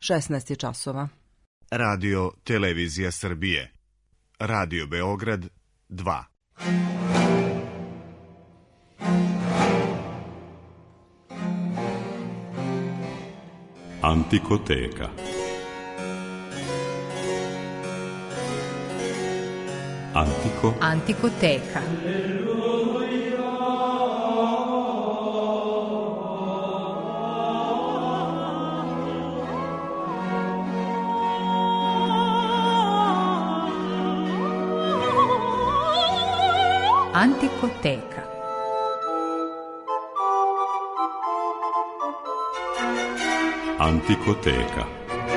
16 je časova. Radio Televizija Srbije. Radio Beograd 2. Antikoteka. Antikoteka. Antikoteka. Antikoteka.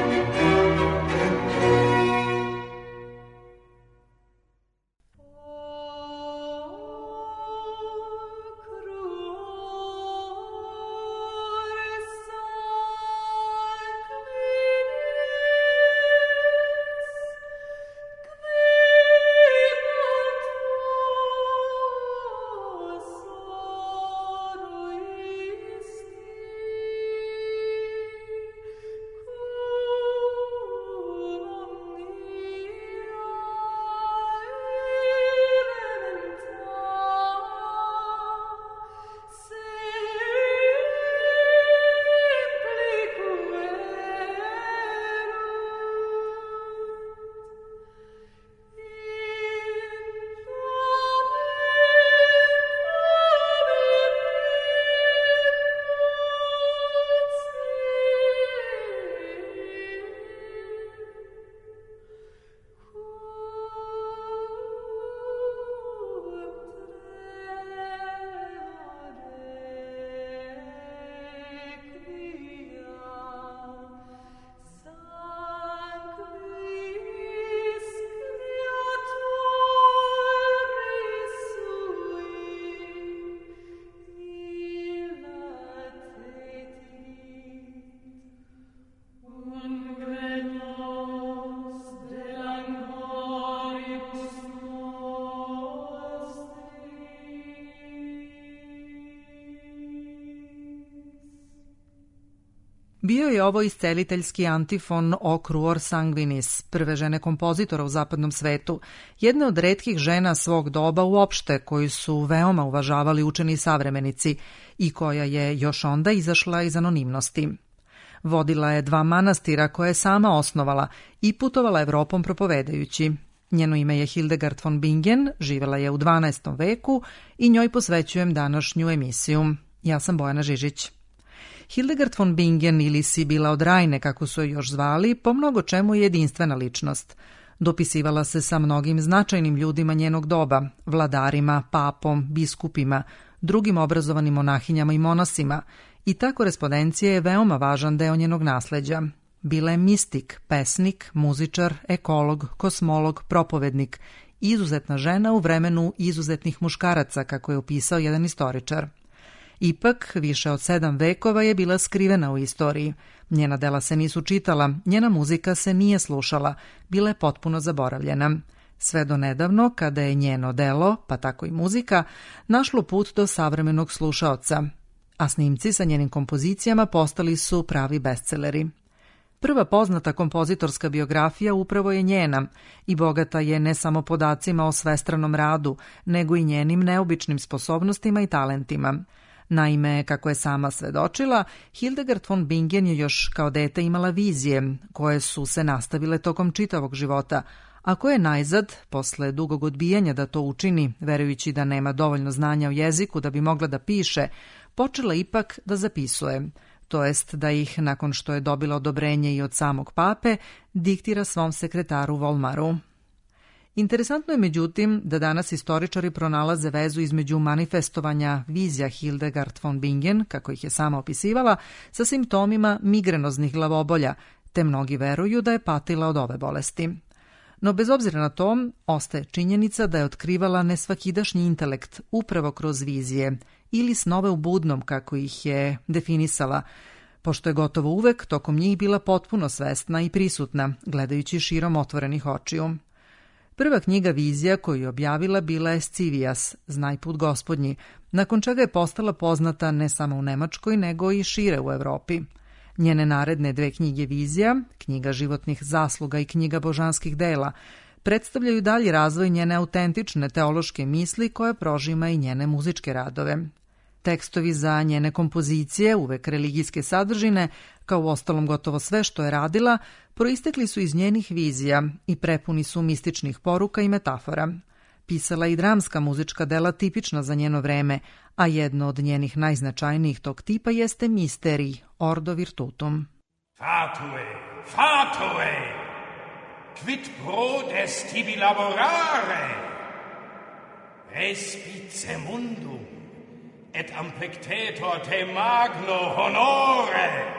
Bio je ovo isceliteljski antifon O Cruor Sanguinis, prve žene kompozitora u zapadnom svetu, jedne od retkih žena svog doba uopšte koju su veoma uvažavali učeni savremenici i koja je još onda izašla iz anonimnosti. Vodila je 2 manastira koje je sama osnovala i putovala Evropom propovedajući. Njeno ime je Hildegard von Bingen, živela je u 12. veku i njoj posvećujem današnju emisiju. Ja sam Bojana Žižić. Hildegard von Bingen ili Sibila od Rajne, kako su je još zvali, po mnogo čemu je jedinstvena ličnost. Dopisivala se sa mnogim značajnim ljudima njenog doba, vladarima, papom, biskupima, drugim obrazovanim monahinjama i monasima, i ta korespondencija je veoma važan deo njenog nasleđa. Bila je mistik, pesnik, muzičar, ekolog, kosmolog, propovednik, izuzetna žena u vremenu izuzetnih muškaraca, kako je opisao jedan istoričar. Ipak, više od 7 vekova je bila skrivena u istoriji. Njena dela se nisu čitala, njena muzika se nije slušala, bila je potpuno zaboravljena. Sve do nedavno, kada je njeno delo, pa tako i muzika, našlo put do savremenog slušaoca, a snimci sa njenim kompozicijama postali su pravi bestseleri. Prva poznata kompozitorska biografija upravo je njena i bogata je ne samo podacima o svestranom radu, nego i njenim neobičnim sposobnostima i talentima. Naime, kako je sama svedočila, Hildegard von Bingen je još kao dete imala vizije, koje su se nastavile tokom čitavog života, a koje je najzad, posle dugog odbijanja da to učini, verujući da nema dovoljno znanja o jeziku da bi mogla da piše, počela ipak da zapisuje, to jest da ih, nakon što je dobila odobrenje i od samog pape, diktira svom sekretaru Volmaru. Interesantno je međutim da danas istoričari pronalaze vezu između manifestovanja vizija Hildegard von Bingen, kako ih je sama opisivala, sa simptomima migrenoznih glavobolja, te mnogi veruju da je patila od ove bolesti. No bez obzira na to, ostaje činjenica da je otkrivala nesvakidašnji intelekt upravo kroz vizije ili snove u budnom, kako ih je definisala, pošto je gotovo uvek tokom njih bila potpuno svesna i prisutna, gledajući širom otvorenih očiju. Prva knjiga vizija koju je objavila bila je Scivijas, Znaj put gospodnji, nakon čega je postala poznata ne samo u Nemačkoj, nego i šire u Evropi. Njene naredne 2 knjige vizija, knjiga životnih zasluga i knjiga božanskih dela, predstavljaju dalji razvoj njene autentične teološke misli koje prožima i njene muzičke radove. Tekstovi za njene kompozicije, uvek religijske sadržine, kao uostalom gotovo sve što je radila, proistekli su iz njenih vizija i prepuni su mističnih poruka i metafora. Pisala i dramska muzička dela tipična za njeno vreme, a jedno od njenih najznačajnijih tog tipa jeste Misterij, Ordo Virtutum. Fatue, fatue, quid pro est tibi laborare? Respice mundum, et amplectetur te magno honore.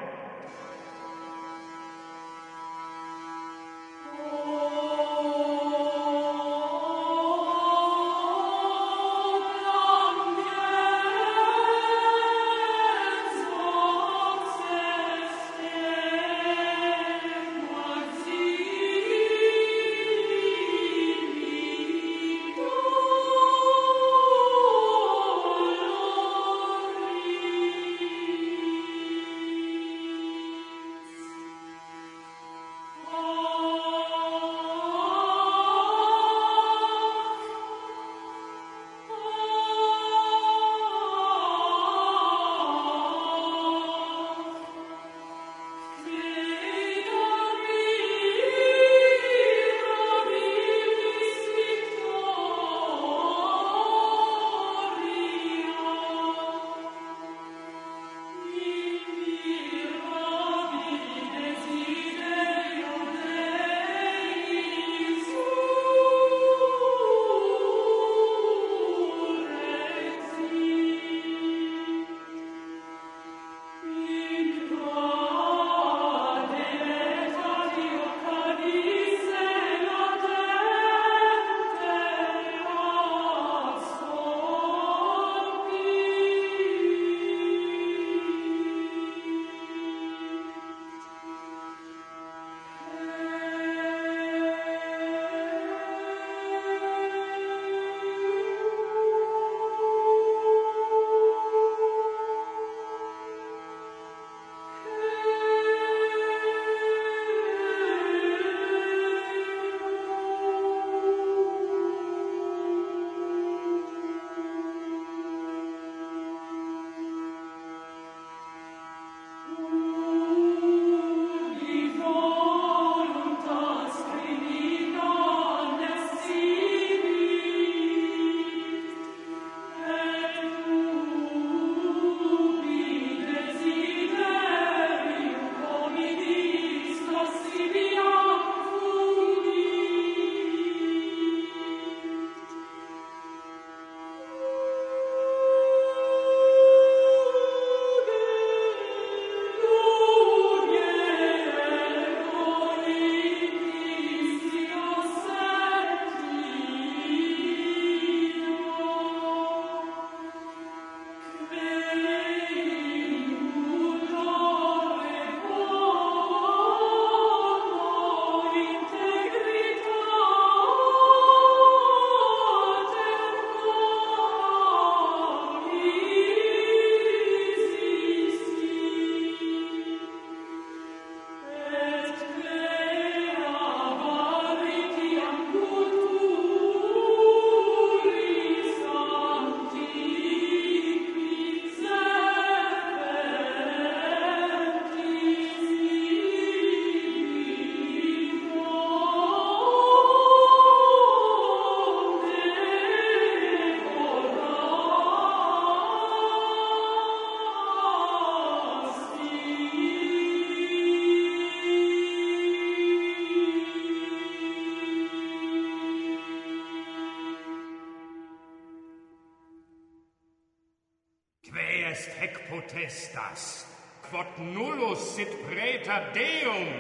est hec potestas, quod nullus sit praeter Deum,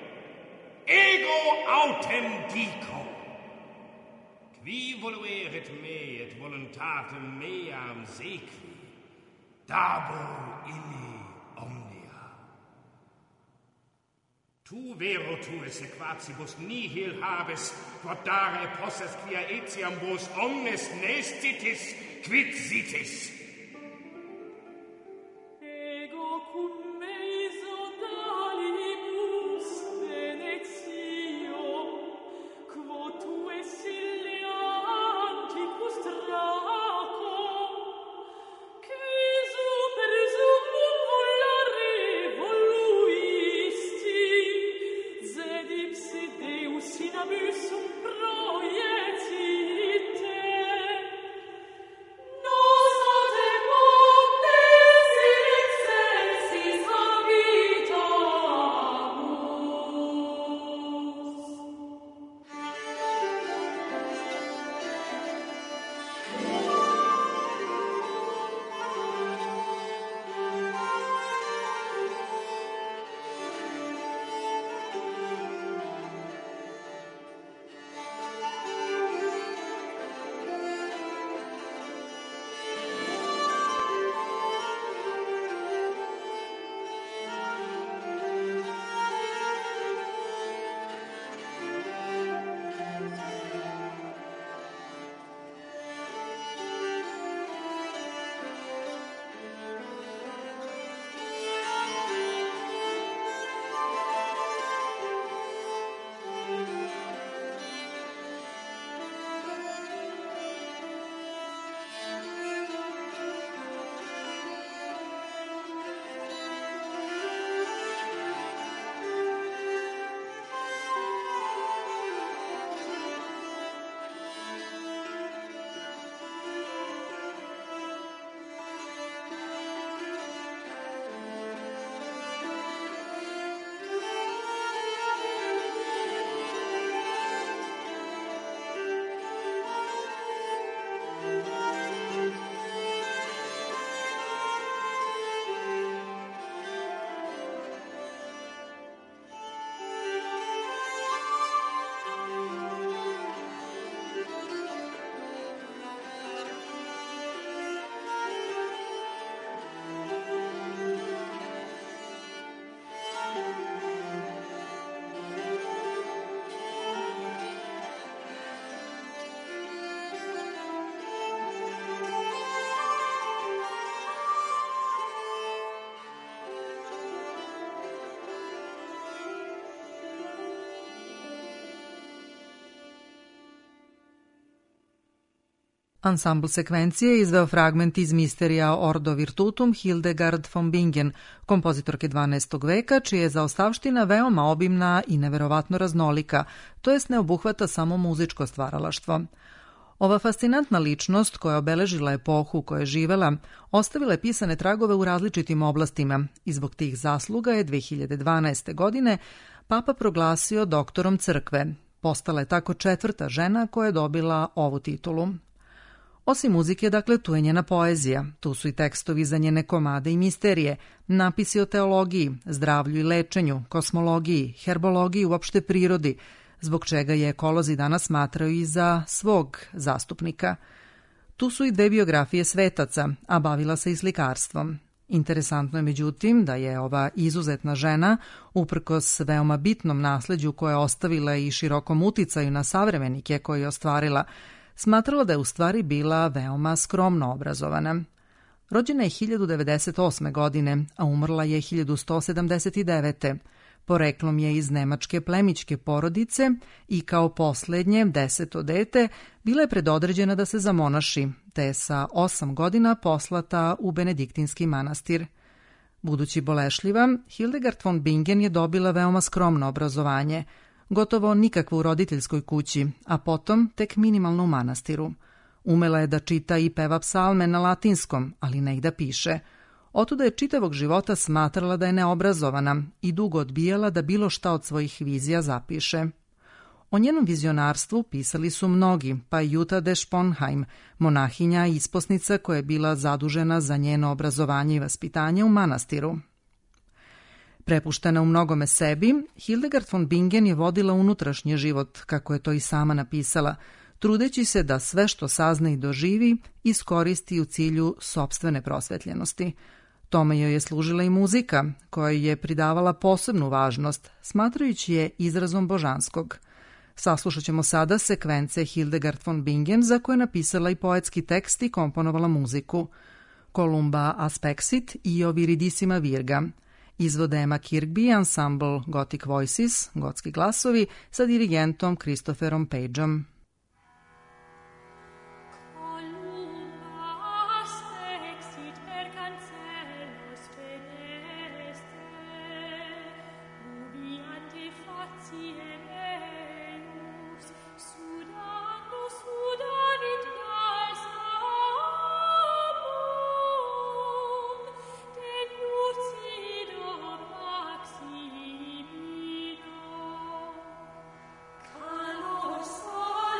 ego autem dico. Qui voluerit me et voluntatem meam sequi, dabo illi omnia. Tu vero tuis equatibus nihil habes, quod dare posses quia etiam vos omnes nestitis, quid sitis. Ego cum me iso Ansambl sekvencije izveo fragment iz Misterija Ordo Virtutum Hildegard von Bingen, kompozitorke 12. veka, čija je zaostavština veoma obimna i neverovatno raznolika, to jest ne obuhvata samo muzičko stvaralaštvo. Ova fascinantna ličnost koja je obeležila epohu u kojoj je živela, ostavila je pisane tragove u različitim oblastima i zbog tih zasluga je 2012. godine Papa proglasio doktorom crkve. Postala je tako 4. žena koja je dobila ovu titulu. Osim muzike, dakle, tu je njena poezija, tu su i tekstovi za njene komade i misterije, napisi o teologiji, zdravlju i lečenju, kosmologiji, herbologiji i uopšte prirodi, zbog čega je ekolozi danas smatraju i za svog zastupnika. Tu su i 2 biografije svetaca, a bavila se i slikarstvom. Interesantno je međutim da je ova izuzetna žena, uprkos veoma bitnom nasleđu koje je ostavila i širokom uticaju na savremenike koje je ostvarila, smatrala da je u stvari bila veoma skromno obrazovana. Rođena je 1098. godine, a umrla je 1179. Poreklom je iz nemačke plemićke porodice i kao poslednje 10. dete bila je predodređena da se zamonaši, te je sa 8 godina poslata u benediktinski manastir. Budući bolešljiva, Hildegard von Bingen je dobila veoma skromno obrazovanje, gotovo nikakvo u roditeljskoj kući, a potom tek minimalno u manastiru. Umela je da čita i peva psalme na latinskom, ali ne i da piše. Otuda je čitavog života smatrala da je neobrazovana i dugo odbijala da bilo šta od svojih vizija zapiše. O njenom vizionarstvu pisali su mnogi, pa i Jutta de Sponheim, monahinja i isposnica koja je bila zadužena za njeno obrazovanje i vaspitanje u manastiru. Prepuštena u mnogome sebi, Hildegard von Bingen je vodila unutrašnji život, kako je to i sama napisala, trudeći se da sve što sazna i doživi iskoristi u cilju sopstvene prosvetljenosti. Tome joj je služila i muzika, koja je pridavala posebnu važnost, smatrajući je izrazom božanskog. Saslušat ćemo sada sekvence Hildegard von Bingen, za koje je napisala i poetski tekst i komponovala muziku. Columba Aspexit i Viridissima Virga. Izvode Emma Kirkby, ansambl Gothic Voices, gotski glasovi, sa dirigentom Christopherom Pageom. Carlos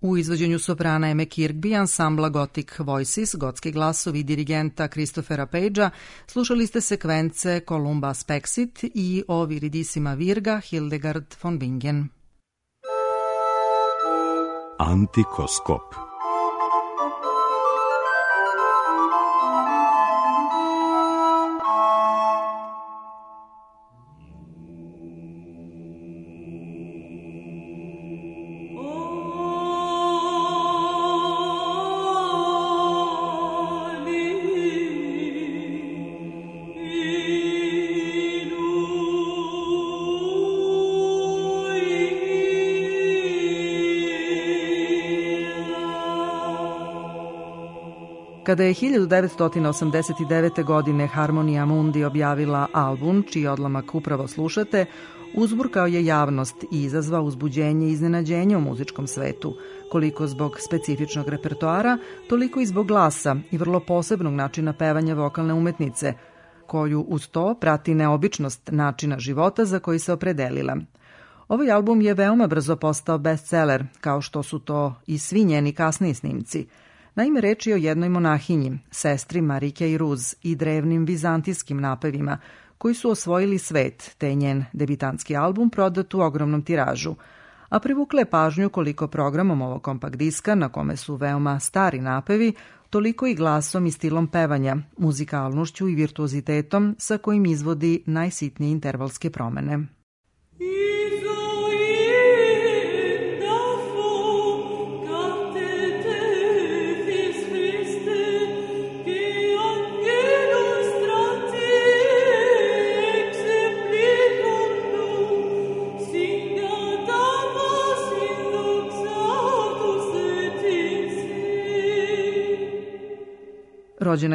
U izvođenju soprana Eme Kirkby, ansambla Gothic Voices, gotski glasovi dirigenta Christophera Pagea, slušali ste sekvence Columba Spexit i O viridissima Virga Hildegard von Bingen. Antikoskop. Kada je 1989. godine Harmonia Mundi objavila album, čiji odlomak upravo slušate, uzburkao je javnost i izazvao uzbuđenje i iznenađenje u muzičkom svetu, koliko zbog specifičnog repertoara, toliko i zbog glasa i vrlo posebnog načina pevanja vokalne umetnice, koju uz to prati neobičnost načina života za koji se opredelila. Ovaj album je veoma brzo postao bestseller, kao što su to i svi njeni kasniji snimci. Naime, reč je o jednoj monahinji, sestri Marike i Ruz i drevnim vizantijskim napevima, koji su osvojili svet, te je njen debitantski album prodat u ogromnom tiražu. A privukle je pažnju koliko programom ovog kompakt diska, na kome su veoma stari napevi, toliko i glasom i stilom pevanja, muzikalnošću i virtuozitetom sa kojim izvodi najsitnije intervalske promene. Rođena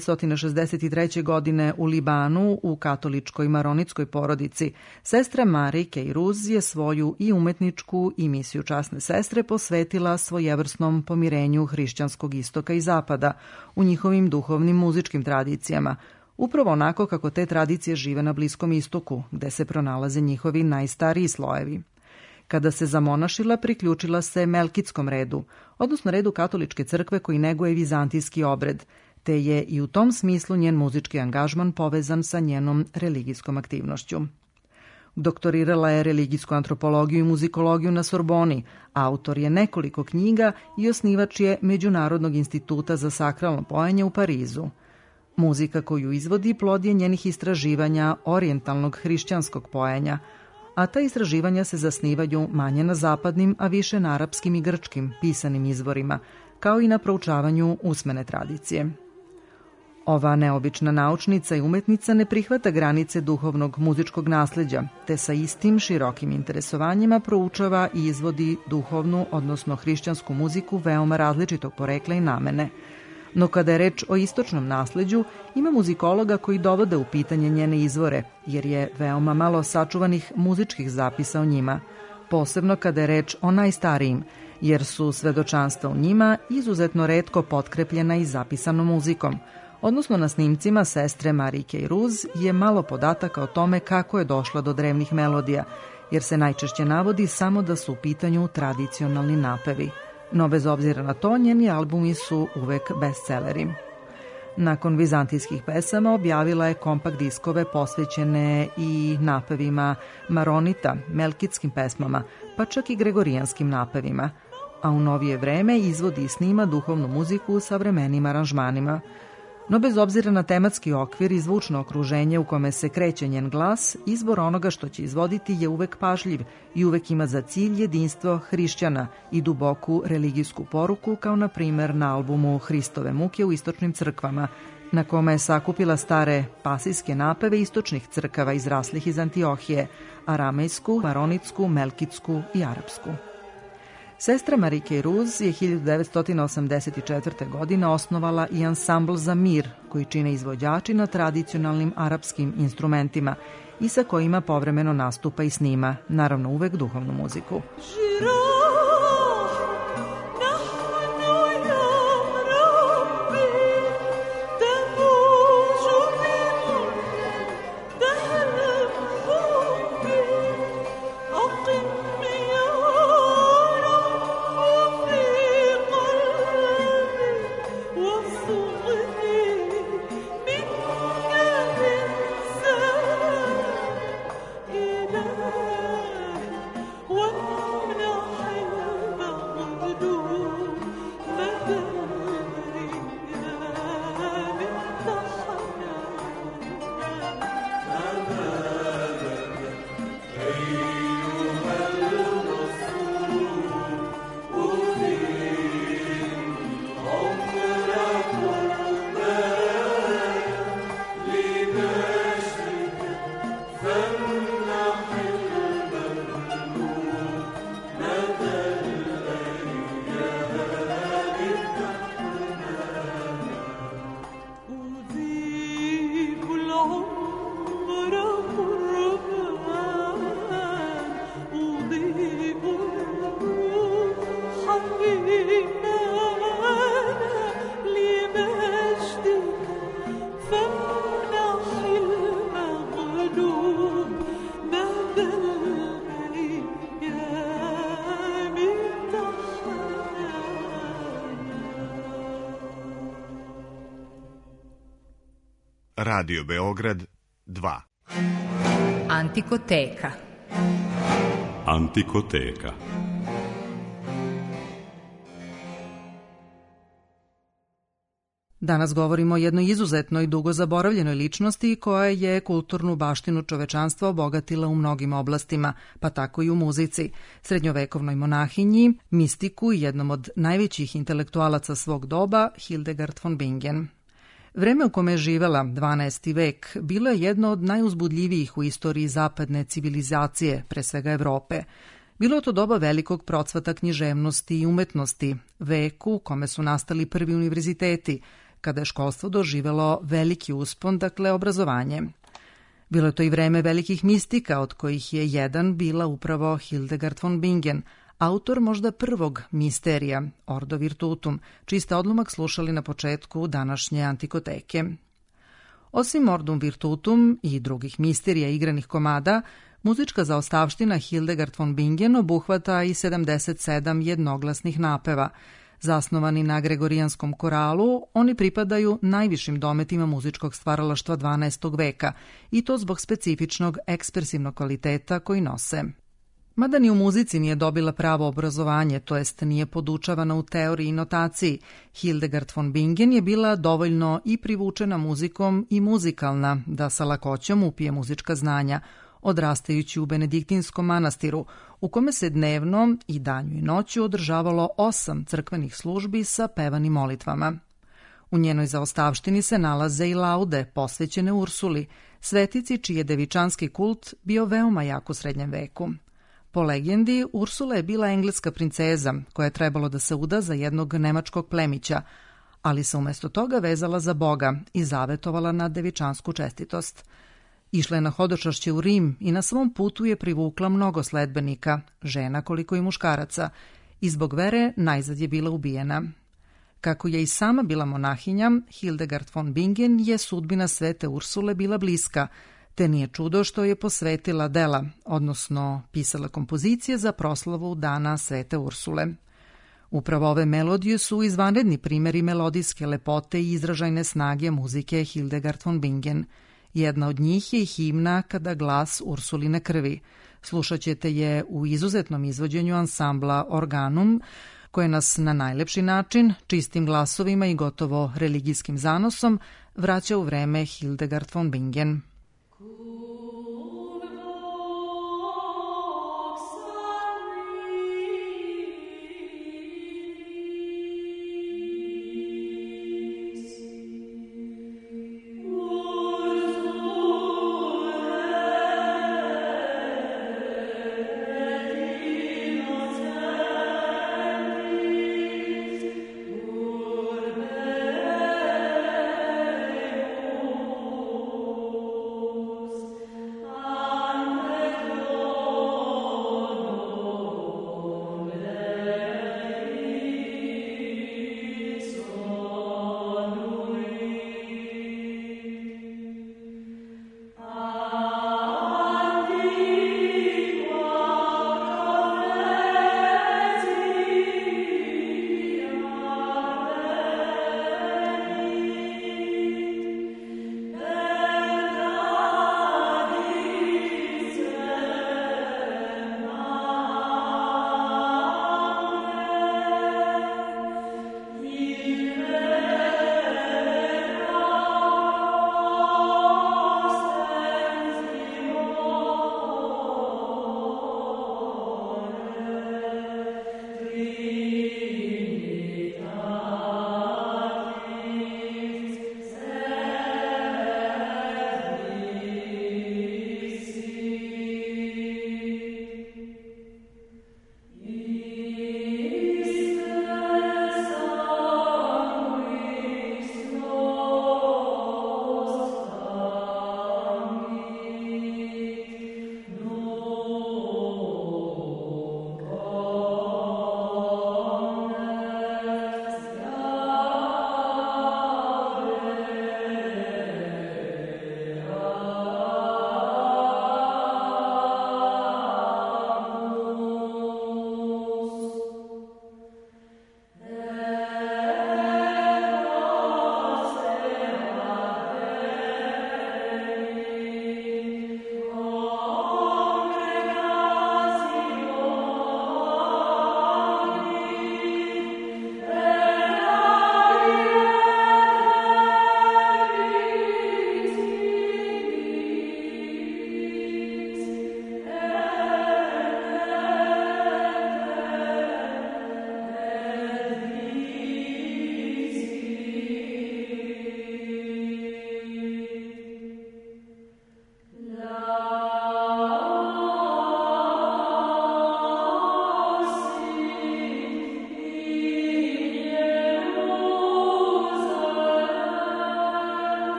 1963. godine u Libanu u katoličkoj maronitskoj porodici, sestra Marike i Ruz je svoju i umetničku i misiju časne sestre posvetila svojevrsnom pomirenju hrišćanskog istoka i zapada u njihovim duhovnim muzičkim tradicijama, upravo onako kako te tradicije žive na Bliskom istoku, gde se pronalaze njihovi najstariji slojevi. Kada se zamonašila, priključila se Melkitskom redu, odnosno redu katoličke crkve koji neguje vizantijski obred, te je i u tom smislu njen muzički angažman povezan sa njenom religijskom aktivnošću. Doktorirala je religijsku antropologiju i muzikologiju na Sorboni, autor je nekoliko knjiga i osnivač je Međunarodnog instituta za sakralno pojenje u Parizu. Muzika koju izvodi plod je njenih istraživanja orijentalnog hrišćanskog pojenja, a ta istraživanja se zasnivaju manje na zapadnim, a više na arapskim i grčkim pisanim izvorima, kao i na proučavanju usmene tradicije. Ova neobična naučnica i umetnica ne prihvata granice duhovnog muzičkog nasleđa, te sa istim širokim interesovanjima proučava i izvodi duhovnu, odnosno hrišćansku muziku veoma različitog porekla i namene. No kada je reč o istočnom nasleđu, ima muzikologa koji dovode u pitanje njene izvore, jer je veoma malo sačuvanih muzičkih zapisa o njima, posebno kada je reč o najstarijim, jer su svedočanstva u njima izuzetno retko potkrepljena i zapisanom muzikom, odnosno na snimcima sestre Marike i Ruz je malo podataka o tome kako je došla do drevnih melodija, jer se najčešće navodi samo da su u pitanju tradicionalni napevi. No bez obzira na to, njeni albumi su uvek bestselleri. Nakon vizantijskih pesama objavila je kompakt diskove posvećene i napevima maronita, melkitskim pesmama, pa čak i gregorijanskim napevima, a u novije vreme izvodi i snima duhovnu muziku u savremenim aranžmanima. No bez obzira na tematski okvir i zvučno okruženje u kome se kreće njen glas, izbor onoga što će izvoditi je uvek pažljiv i uvek ima za cilj jedinstvo hrišćana i duboku religijsku poruku, kao na primer na albumu Hristove muke u istočnim crkvama, na kome je sakupila stare pasijske napeve istočnih crkava izraslih iz Antiohije, aramejsku, maronitsku, melkitsku i arapsku. Sestra Marike i Ruz je 1984. godine osnovala i ansambl za mir, koji čine izvođači na tradicionalnim arapskim instrumentima i sa kojima povremeno nastupa i snima, naravno uvek duhovnu muziku. Radio Beograd 2. Antikoteka. Antikoteka. Danas govorimo o jednoj izuzetnoj dugo zaboravljenoj ličnosti koja je kulturnu baštinu čovečanstva obogatila u mnogim oblastima, pa tako i u muzici, srednjovekovnoj monahinji, mistiku i jednom od najvećih intelektualaca svog doba, Hildegard von Bingen. Vreme u kome je živela, 12. vek, bilo je jedno od najuzbudljivijih u istoriji zapadne civilizacije, pre svega Evrope. Bilo je to doba velikog procvata književnosti i umetnosti, veku u kome su nastali prvi univerziteti, kada je školstvo doživelo veliki uspon, dakle obrazovanje. Bilo je to i vreme velikih mistika, od kojih je jedan bila upravo Hildegard von Bingen, autor možda prvog misterija, Ordo Virtutum, čiji ste odlomak slušali na početku današnje Antikoteke. Osim Ordum Virtutum i drugih misterija igranih komada, muzička zaostavština Hildegard von Bingen obuhvata i 77 jednoglasnih napeva. Zasnovani na gregorijanskom koralu, oni pripadaju najvišim dometima muzičkog stvaralaštva 12. veka i to zbog specifičnog ekspresivnog kvaliteta koji nose. Mada ni u muzici nije dobila pravo obrazovanje, to jest nije podučavana u teoriji i notaciji, Hildegard von Bingen je bila dovoljno i privučena muzikom i muzikalna da sa lakoćom upije muzička znanja, odrastajući u Benediktinskom manastiru, u kome se dnevno i danju i noću održavalo 8 crkvenih službi sa pevanim molitvama. U njenoj zaostavštini se nalaze i laude posvećene Ursuli, svetici čiji je devičanski kult bio veoma jak u srednjem veku. Po legendi, Ursula je bila engleska princeza koja je trebalo da se uda za jednog nemačkog plemića, ali se umesto toga vezala za Boga i zavetovala na devičansku čestitost. Išla je na hodočašće u Rim i na svom putu je privukla mnogo sledbenika, žena koliko i muškaraca, i zbog vere najzad je bila ubijena. Kako je i sama bila monahinja, Hildegard von Bingen je sudbina svete Ursule bila bliska, te nije čudo što je posvetila dela, odnosno pisala kompozicije za proslavu dana svete Ursule. Upravo ove melodije su izvanredni primjeri melodijske lepote i izražajne snage muzike Hildegard von Bingen. Jedna od njih je i himna Kada glas Ursuline krvi. Slušat ćete je u izuzetnom izvođenju ansambla Organum, koje nas na najlepši način, čistim glasovima i gotovo religijskim zanosom, vraća u vreme Hildegard von Bingen.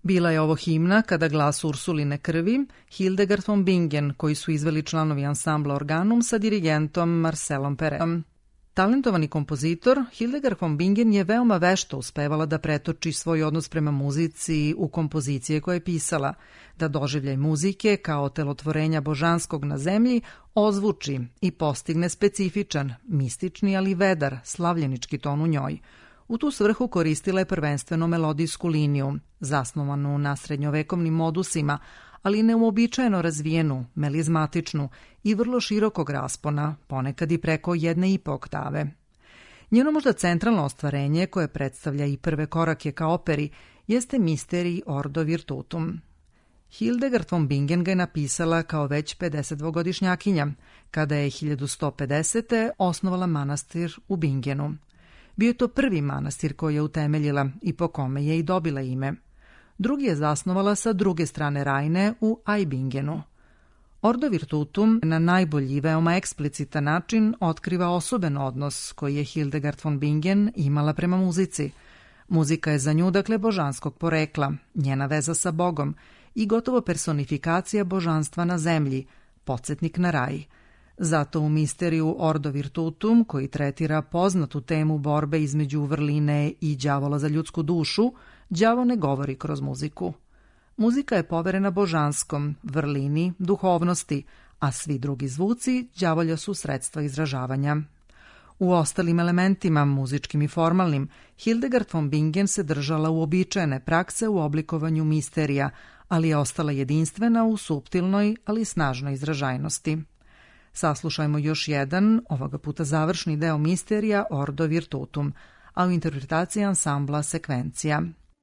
Bila je ovo himna kada glas Ursuline krvi, Hildegard von Bingen, koji su izveli članovi ansambla Organum sa dirigentom Marcelom Peretom. Talentovani kompozitor, Hildegard von Bingen je veoma vešto uspevala da pretoči svoj odnos prema muzici u kompozicije koje je pisala, da doživljaj muzike kao telotvorenja božanskog na zemlji ozvuči i postigne specifičan, mistični ali vedar, slavljenički ton u njoj. U tu svrhu koristila je prvenstveno melodijsku liniju, zasnovanu na srednjovekovnim modusima, ali neuobičajeno razvijenu, melizmatičnu i vrlo širokog raspona, ponekad i preko 1,5 oktave. Njeno možda centralno ostvarenje, koje predstavlja i prve korake ka operi, jeste Misteri Ordo Virtutum. Hildegard von Bingen ga je napisala kao već 52-godišnjakinja, kada je 1150. osnovala manastir u Bingenu. Bio je to prvi manastir koji je utemeljila i po kome je i dobila ime. Drugi je zasnovala sa druge strane Rajne u Aibingenu. Ordo Virtutum na najbolji i veoma eksplicitan način otkriva osoben odnos koji je Hildegard von Bingen imala prema muzici. Muzika je za nju, dakle, božanskog porekla, njena veza sa Bogom i gotovo personifikacija božanstva na zemlji, podsjetnik na raj. Zato u misteriju Ordo Virtutum, koji tretira poznatu temu borbe između vrline i đavola za ljudsku dušu, đavo ne govori kroz muziku. Muzika je poverena božanskom, vrlini, duhovnosti, a svi drugi zvuci đavolja su sredstva izražavanja. U ostalim elementima, muzičkim i formalnim, Hildegard von Bingen se držala uobičajene prakse u oblikovanju misterija, ali je ostala jedinstvena u suptilnoj, ali snažnoj izražajnosti. Saslušajmo još jedan, ovoga puta završni deo misterija Ordo Virtutum, a u interpretaciji ansambla Sekvencija.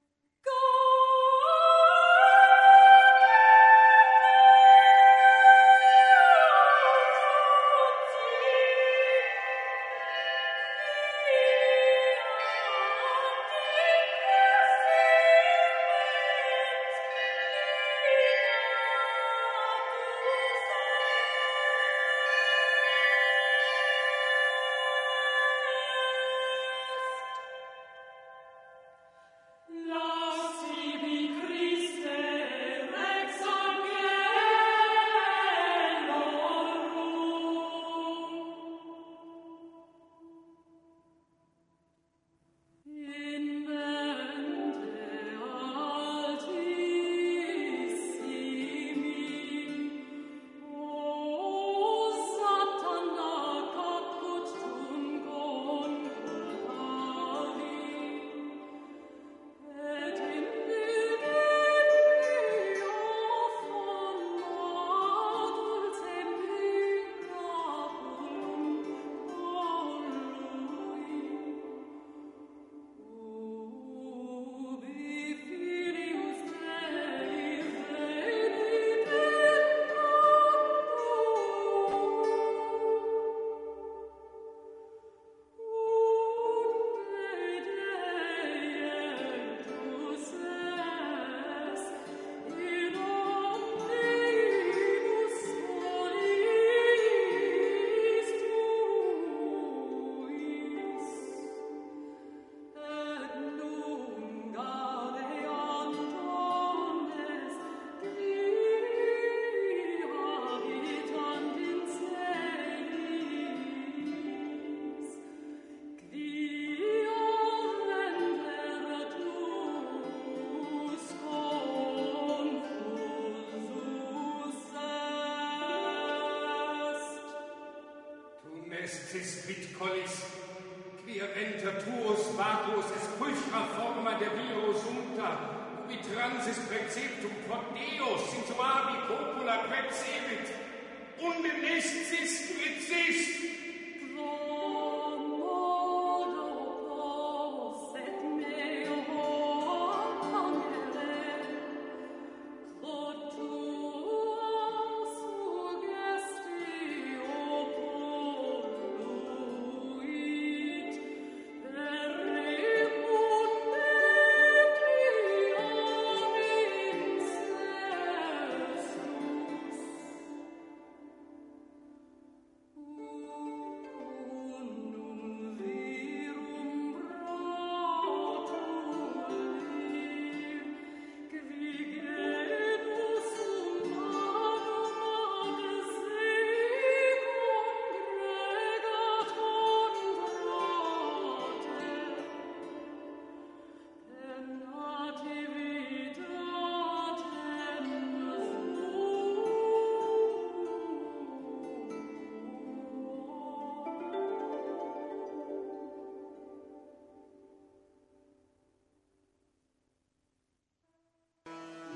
Estis vit collis, quia venter tuos vacuos es pulchra forma de viro sumta, ubi transis preceptum quod Deus in suavi popula percebit, unde nescis quid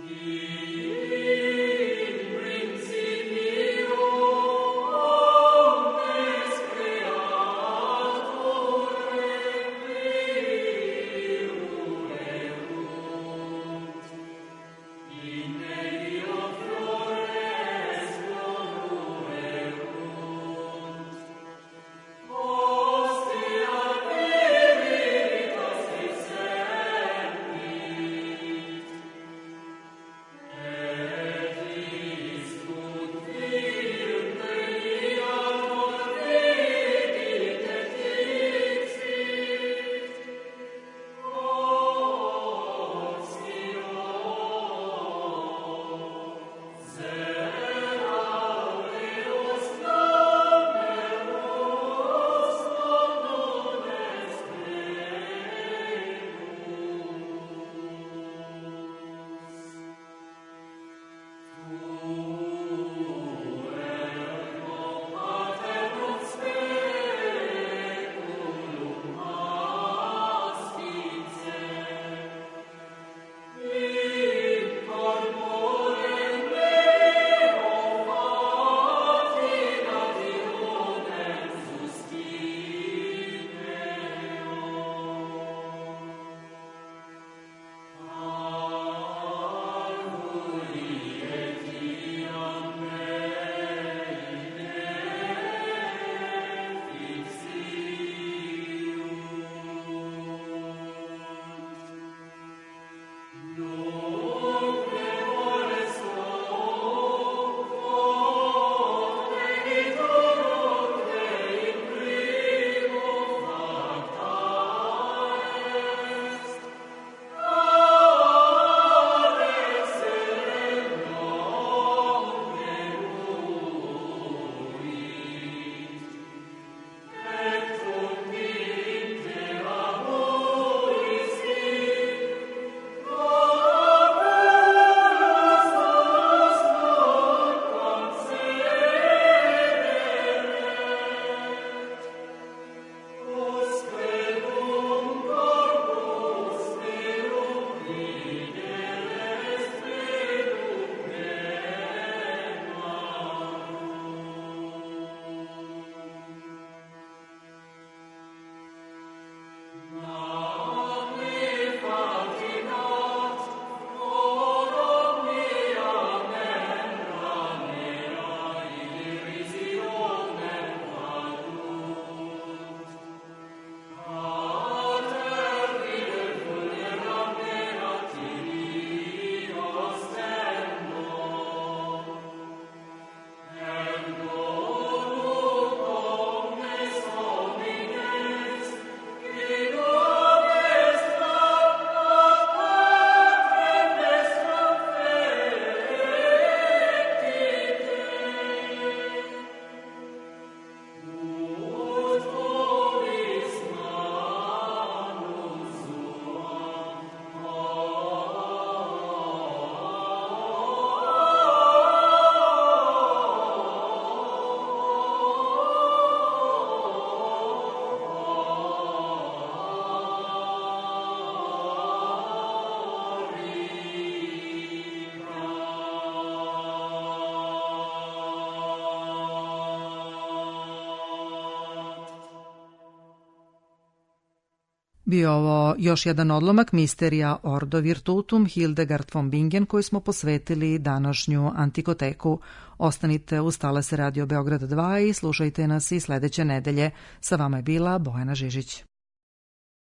Bio ovo još jedan odlomak Misterija Ordo Virtutum Hildegard von Bingen koji smo posvetili današnju antikoteku. Ostanite uz talase Radio Beograd 2 i slušajte nas i sledeće nedelje. Sa vama je bila Bojana Žižić.